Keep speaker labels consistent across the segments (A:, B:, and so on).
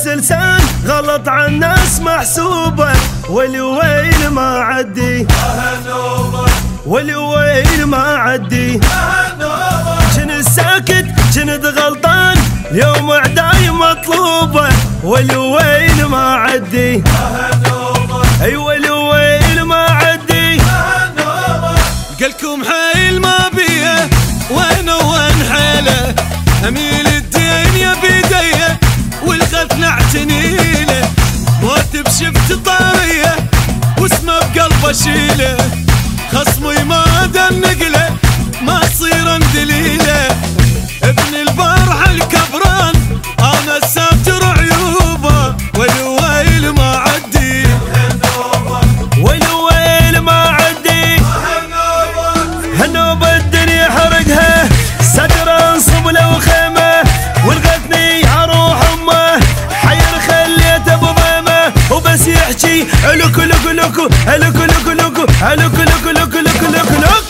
A: بس لسان غلط عن الناس محسوبة، والويل ما عدي والويل ما عدي. جنت ساكت جنت غلطان يوم عداي مطلوبة، والويل ما عدي ايوه الويل ما عدي.
B: قالكم حيل ما بيه وين حيله، اميل الدين يا بيديه والغث اعتنيله، موت بشفت طاريه واسمه بقلبه شيله، خصمي ما دنقله ما تصير اندليله، ابن البارح الكبران انا ساتر عيوبه، والويل ما عدي
A: والويل ما عدي. هالنوبة الدنيا حرقها صدر انصب له خيمه، والغثني اروح امه حير خليته بضيمه، وبس يحكي الوك لوك لوك الوك لوك لوك الوك لوك لوك لوك لوك لوك.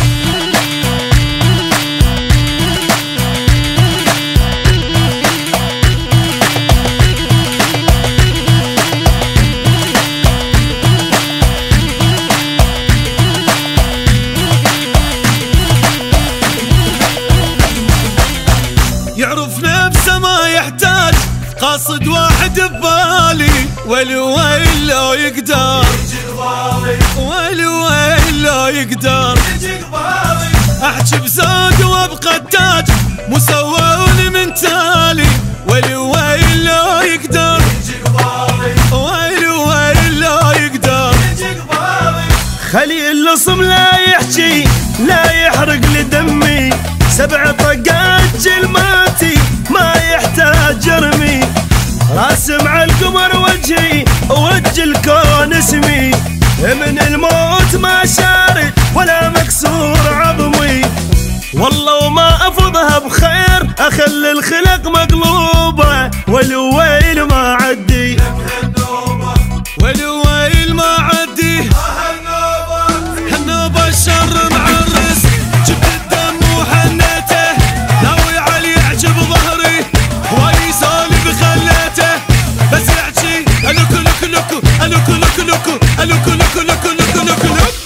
B: يعرف نفسه ما يحتاج قاصد واحد ببالي، والويل لو يقدر والويل لو يقدر احكي بزود وابقى التاج مسوون من تالي، والويل لو يقدر والويل لو يقدر.
A: خلي اللصم لا يحكي لا يحرق لدمي، 7 طقات جلماتي ما يحتاج جرمي، راسم على القمر وجهي وجه الكون اسمي، من الموت ما شارد ولا مكسور عظمي، والله وما افضها بخير اخلي الخلق مقلوبه، والويل ما عدي
B: والويل ما عدي. هالنوبة الشر معرس جبت الدم وحنيته، ناوي علي يعجب ظهري واي سالب خليته، بس يحكي الوك لوك لوك الوك لوك لوك الوك لوك لوك لوك لوك لوك.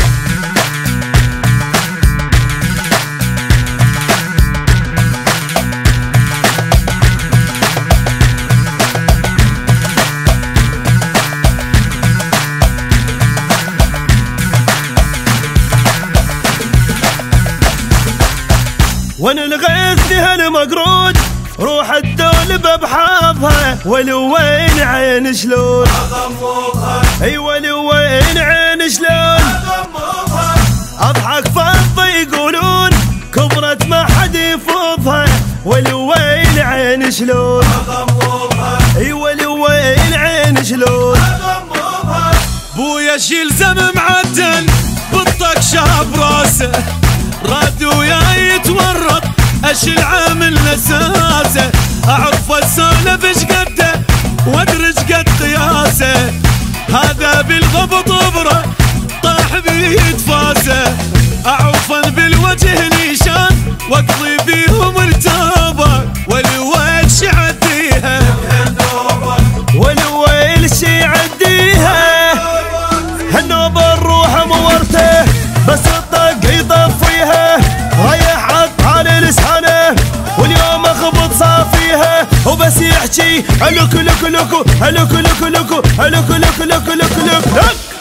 A: وانا الغيث هالمقرود روح الدولبه بحافها، والوين عين شلون ايوه الوين عين شلون. اضحك فضه يقولون كبرت ما حد يفوضها، والوين عين شلون ايوه الوين عين شلون.
B: بويا شيل زم معدل بالطق شاب راسه، راد وياي يتورط اشيل عامل نساسه، اعرف اسولف ايش قده وادرج قد قياسه، هذا بالضبط بره طاح بيد فاسه، اعوفا بالوجه نيشان واقضي بيهم ارتابه، والويل شي عديها
A: والويل شي عديها. هالنوبه الروح مورته بس الطق يطفيها، رايح على لسانه واليوم اخبط صافيها، وبس يحكي الوك لوك لوك الوك لوك لوك الوك لوك لوك لوك لوك.